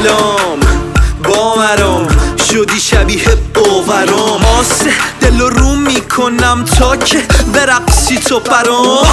سلام با مرام شدی شبیه باورام آسه دل رو میکنم تا که برقصی تو برام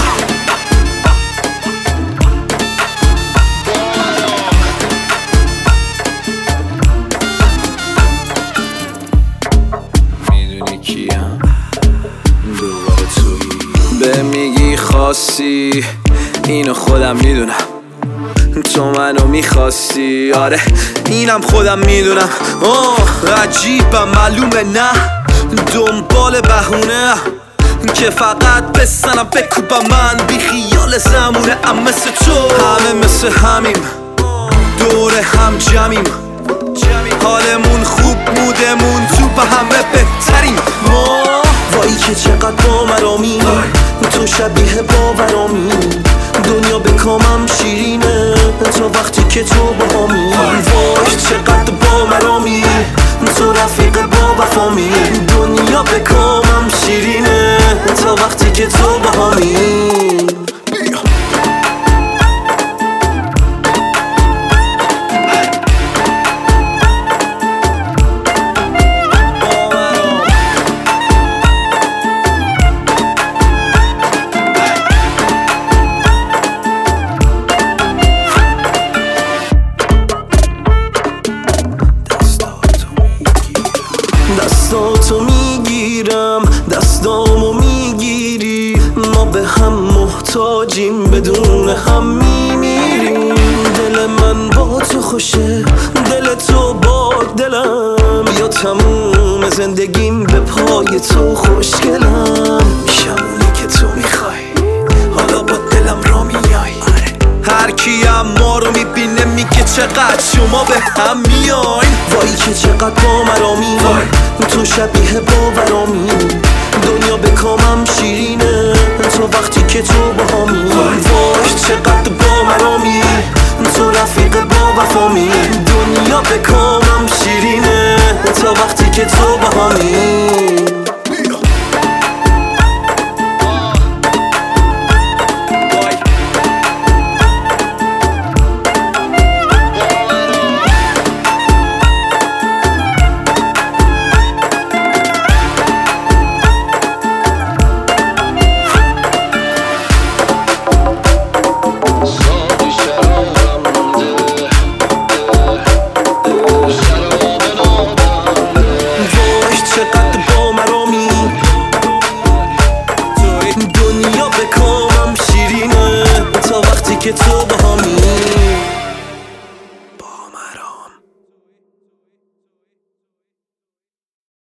میدونی کیم دوباره تویی به میگی خاصی اینو خودم میدونم تو منو میخواستی آره اینم خودم میدونم عجیبم معلومه نه دنبال بهونه که فقط بسنم بکوبم من بی خیال زمونه ام مثل تو همه مثل همیم دور هم جمعیم حالمون خوب مودمون تو به همه بهتریم ما وایی که چقدر با مرامی تو شبیه باورامی دنیا به کامم شیرینه تا وقتی که تو باهامی وای چقدر با مرامی تو رفیق با وفامی دنیا به کامم شیرینه تا وقتی که تو باهامی دستاتو میگیرم دستامو میگیری ما به هم محتاجیم بدون هم میمیریم دل من با تو خوشه دل تو با دلم یا تموم زندگیم به پای تو خوشگلم میشمونی که تو میخوای حالا با دلم را میای هر کیم ما رو میبینه میگه چقدر شما به هم میاین وایی که چقدر با مرامی تو شبیه باورامی دنیا به کامم شیرینه تا وقتی که تو باهامی وای چقدر با مرامی تو رفیق با وفامی دنیا به کامم شیرینه تا وقتی که تو باهامی چقدر با مرامی دنیا به کامم شیرینه تا وقتی که تو باهامی